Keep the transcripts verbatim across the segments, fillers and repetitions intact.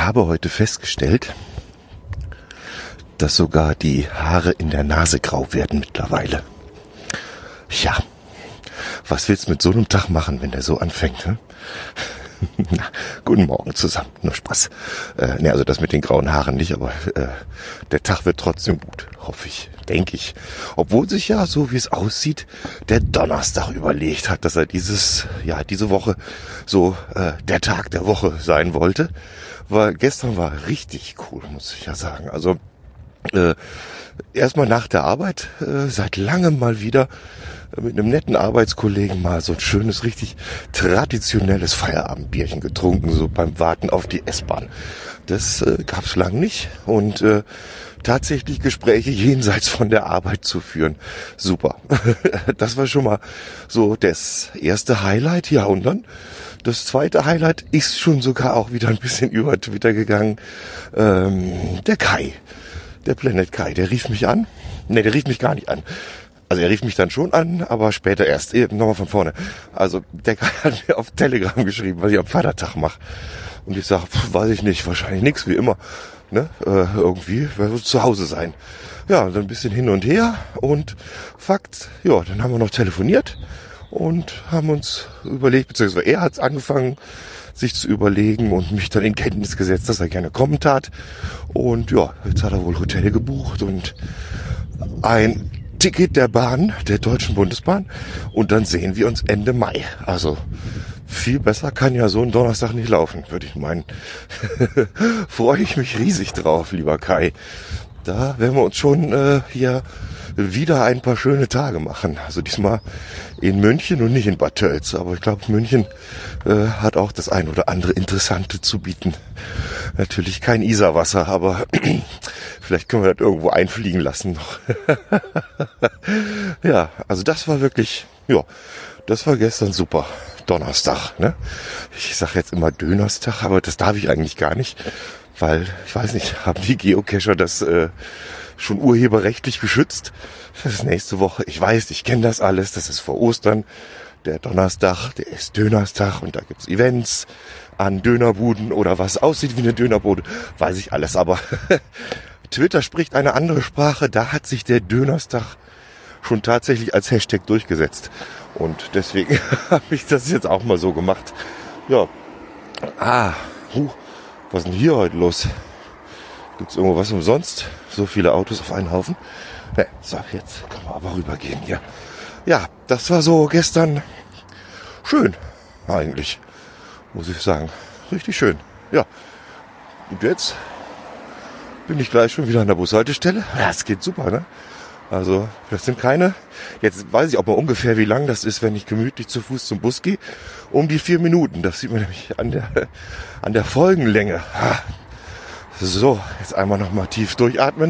habe heute festgestellt, dass sogar die Haare in der Nase grau werden mittlerweile. Ja, was willst du mit so einem Tag machen, wenn der so anfängt? Hm? Na, guten Morgen zusammen, nur Spaß. Äh, ne, also das mit den grauen Haaren nicht, aber äh, der Tag wird trotzdem gut, hoffe ich, denke ich. Obwohl sich ja, so wie es aussieht, der Donnerstag überlegt hat, dass er dieses, ja, diese Woche so äh, der Tag der Woche sein wollte. Weil gestern war richtig cool, muss ich ja sagen. Also äh, erstmal nach der Arbeit, äh, seit langem mal wieder mit einem netten Arbeitskollegen mal so ein schönes, richtig traditionelles Feierabendbierchen getrunken, so beim Warten auf die S-Bahn. Das äh, gab's lang nicht und äh, tatsächlich Gespräche jenseits von der Arbeit zu führen. Super. Das war schon mal so das erste Highlight. Ja, und dann das zweite Highlight ist schon sogar auch wieder ein bisschen über Twitter gegangen. Ähm, der Kai, der Planet Kai, der rief mich an. Ne, der rief mich gar nicht an. Also er rief mich dann schon an, aber später erst. Nochmal von vorne. Also der Kai hat mir auf Telegram geschrieben, was ich am Vatertag mache. Und ich sage, weiß ich nicht, wahrscheinlich nichts, wie immer. Ne? Äh, irgendwie, wer wird zu Hause sein. Ja, dann ein bisschen hin und her. Und Fakt, ja, dann haben wir noch telefoniert und haben uns überlegt, beziehungsweise er hat angefangen, sich zu überlegen und mich dann in Kenntnis gesetzt, dass er gerne kommen tat. Und ja, jetzt hat er wohl Hotel gebucht und ein Ticket der Bahn, der Deutschen Bundesbahn, und dann sehen wir uns Ende Mai. Also viel besser kann ja so ein Donnerstag nicht laufen, würde ich meinen. Freue ich mich riesig drauf, lieber Kai. Da werden wir uns schon äh, hier wieder ein paar schöne Tage machen. Also diesmal in München und nicht in Bad Tölz. Aber ich glaube, München äh, hat auch das ein oder andere Interessante zu bieten. Natürlich kein Isarwasser, aber vielleicht können wir das irgendwo einfliegen lassen noch. Ja, also das war wirklich, ja, das war gestern super. Donnerstag, ne? Ich sag jetzt immer Dönerstag, aber das darf ich eigentlich gar nicht, weil, ich weiß nicht, haben die Geocacher das äh, schon urheberrechtlich geschützt? Das ist nächste Woche. Ich weiß, ich kenne das alles. Das ist vor Ostern. Der Donnerstag, der ist Dönerstag und da gibt's Events an Dönerbuden oder was aussieht wie eine Dönerbude. Weiß ich alles, aber Twitter spricht eine andere Sprache. Da hat sich der Dönerstag schon tatsächlich als Hashtag durchgesetzt. Und deswegen habe ich das jetzt auch mal so gemacht. Ja. Ah, huh, was ist denn hier heute los? Gibt's irgendwo was umsonst? So viele Autos auf einen Haufen? Ne, so, jetzt können wir aber rübergehen hier. Ja, das war so gestern schön, eigentlich, muss ich sagen. Richtig schön, ja. Und jetzt bin ich gleich schon wieder an der Bushaltestelle. Ja, es geht super, ne? Also, das sind keine, jetzt weiß ich auch mal ungefähr, wie lang das ist, wenn ich gemütlich zu Fuß zum Bus gehe. Um die vier Minuten, das sieht man nämlich an der, an der Folgenlänge. So, jetzt einmal nochmal tief durchatmen.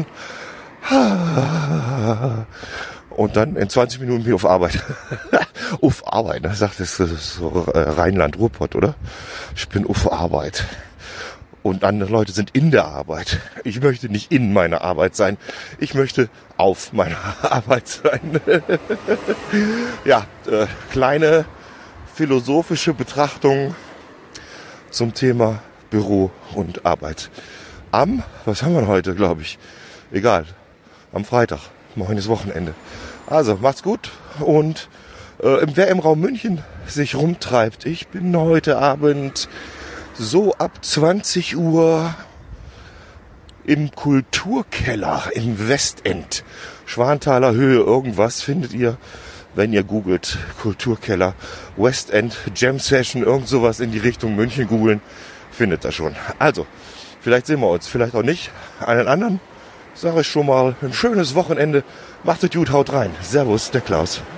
Und dann in zwanzig Minuten bin ich auf Arbeit. Auf Arbeit, ne? Sagt das so Rheinland-Ruhrpott, oder? Ich bin auf Arbeit. Und andere Leute sind in der Arbeit. Ich möchte nicht in meiner Arbeit sein. Ich möchte auf meiner Arbeit sein. Ja, äh, kleine philosophische Betrachtung zum Thema Büro und Arbeit. Am, was haben wir heute, glaube ich? Egal, am Freitag. Morgen ist Wochenende. Also, macht's gut. Und äh, wer im Raum München sich rumtreibt, ich bin heute Abend so ab zwanzig Uhr im Kulturkeller im Westend. Schwanthaler Höhe, irgendwas findet ihr, wenn ihr googelt. Kulturkeller, Westend, Jam Session, irgend sowas in die Richtung München googeln, findet ihr schon. Also, vielleicht sehen wir uns, vielleicht auch nicht. Einen anderen sage ich schon mal, ein schönes Wochenende. Macht es gut, haut rein. Servus, der Klaus.